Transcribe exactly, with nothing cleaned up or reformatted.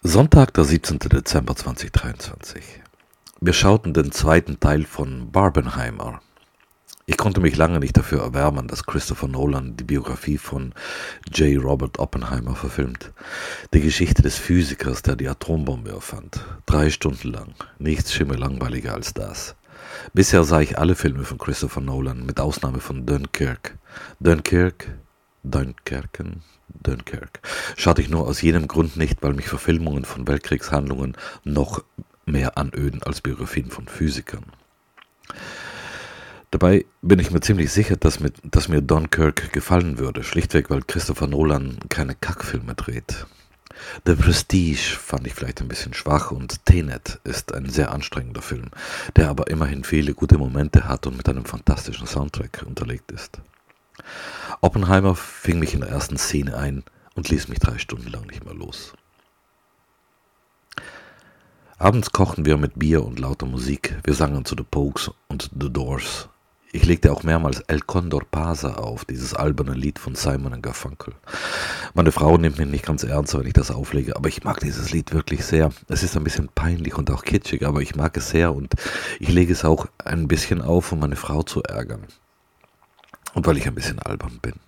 Sonntag, der siebzehnten Dezember zweitausenddreiundzwanzig. Wir schauten den zweiten Teil von Barbenheimer. Ich konnte mich lange nicht dafür erwärmen, dass Christopher Nolan die Biografie von J. Robert Oppenheimer verfilmt. Die Geschichte des Physikers, der die Atombombe erfand. Drei Stunden lang. Nichts schimmert langweiliger als das. Bisher sah ich alle Filme von Christopher Nolan, mit Ausnahme von Dunkirk. Dunkirk? Dunkerken? Dunkirk. Schaute ich nur aus jenem Grund nicht, weil mich Verfilmungen von Weltkriegshandlungen noch mehr anöden als Biografien von Physikern. Dabei bin ich mir ziemlich sicher, dass mir, dass mir Dunkirk gefallen würde, schlichtweg, weil Christopher Nolan keine Kackfilme dreht. The Prestige fand ich vielleicht ein bisschen schwach und Tenet ist ein sehr anstrengender Film, der aber immerhin viele gute Momente hat und mit einem fantastischen Soundtrack unterlegt ist. Oppenheimer fing mich in der ersten Szene ein und ließ mich drei Stunden lang nicht mehr los. Abends kochten wir mit Bier und lauter Musik. Wir sangen zu The Pogues und The Doors. Ich legte auch mehrmals El Condor Pasa auf, dieses alberne Lied von Simon and Garfunkel. Meine Frau nimmt mich nicht ganz ernst, wenn ich das auflege, aber ich mag dieses Lied wirklich sehr. Es ist ein bisschen peinlich und auch kitschig, aber ich mag es sehr und ich lege es auch ein bisschen auf, um meine Frau zu ärgern. Und weil ich ein bisschen albern bin.